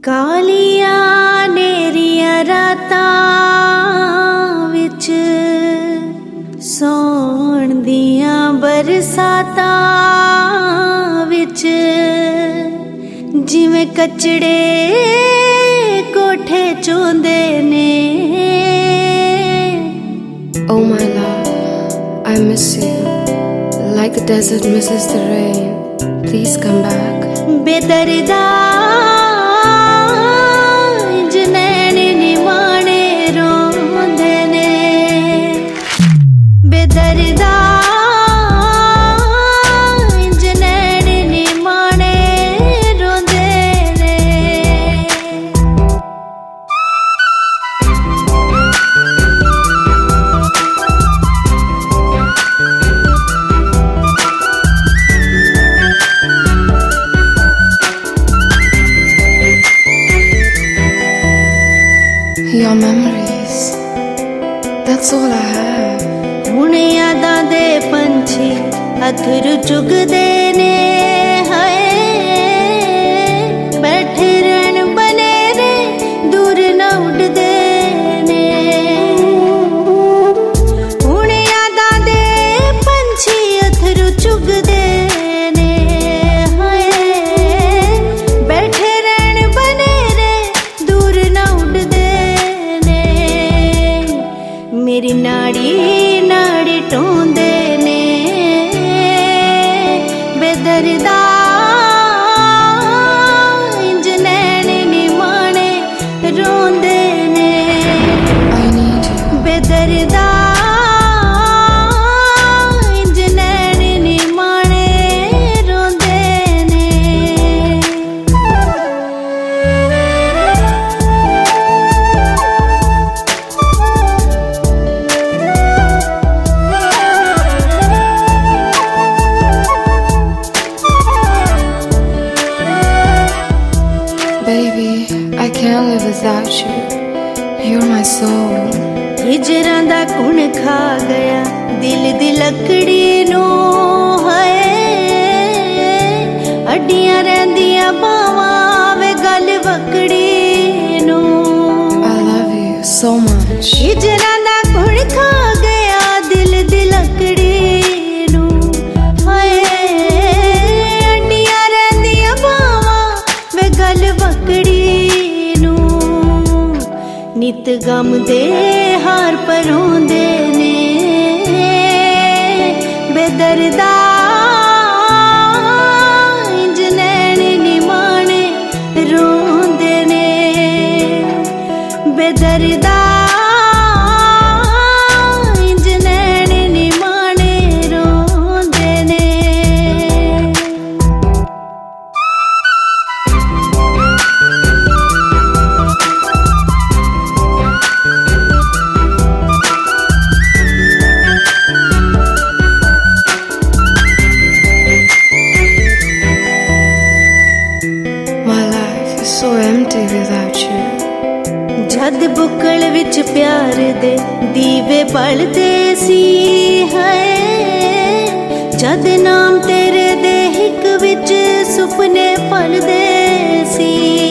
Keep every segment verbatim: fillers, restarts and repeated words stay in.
कालियां नेरियां रातां विच सौण दियां बरसातां विच जिवें कचड़े कोठे चोंदे ने। Oh my love, I miss you like the desert misses the rain. Please come back. बेदर्दा जनैन निमाणे रोंदे ने, बेदर्दा जनैन निमाणे रोंदे ने। Your memories, that's all I have. हुण यादां दे पंछी अथरू चुगदे ने, हाय बैठे रहन बनेरे दूर न उड़दे ने। हुण यादां दे पंछी अथरू चुगदे ने, हाय बैठे रहन बनेरे दूर न उड़दे। मेरी नाड़ी नाड़ी टोंदे ने, बेदर्दा जनैन निमाणे रोंदे ने। I need you. बेदर्दा जनैन निमाणे रोंदे ने। Baby, I can't live without you. You're my soul. हिजरां दा कुण खा गया दिल दी लकड़ी नूं, हाय अड्डियां रहिंदियां बावां वे गल वकड़ी नूं। I love you so much. हिजरां दा कुण खा गया दिल दी लकड़ी नूं, हाय अड्डियां रहिंदियां बावां वे गल वकड़ी नूं। नित गम दे हार परोंदे ने, बेदर्दा जनैन निमाणे रोंदे ने, बेदर्दा जनैन निमाणे रोंदे ने। My life is so empty without you. जद बुक्कल विच प्यार दे दीवे बलदे सी, है जद नाम तेरे दे हिक विच सुपने पलदे सी।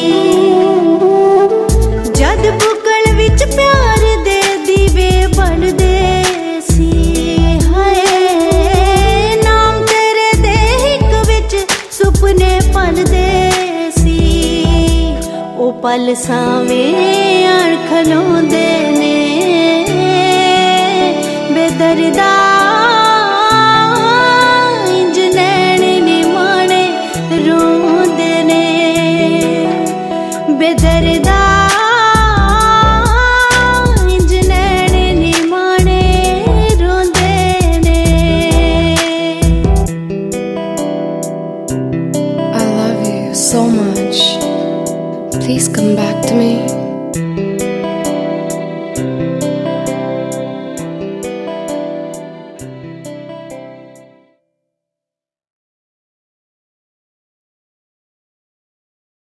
जद बुक्कल विच प्यार दे दीवे बलदे सी, है नाम तेरे दे हिक विच सुपने पलदे सी। ओ पल सावें आण खलोंदे ने, बेदर्दा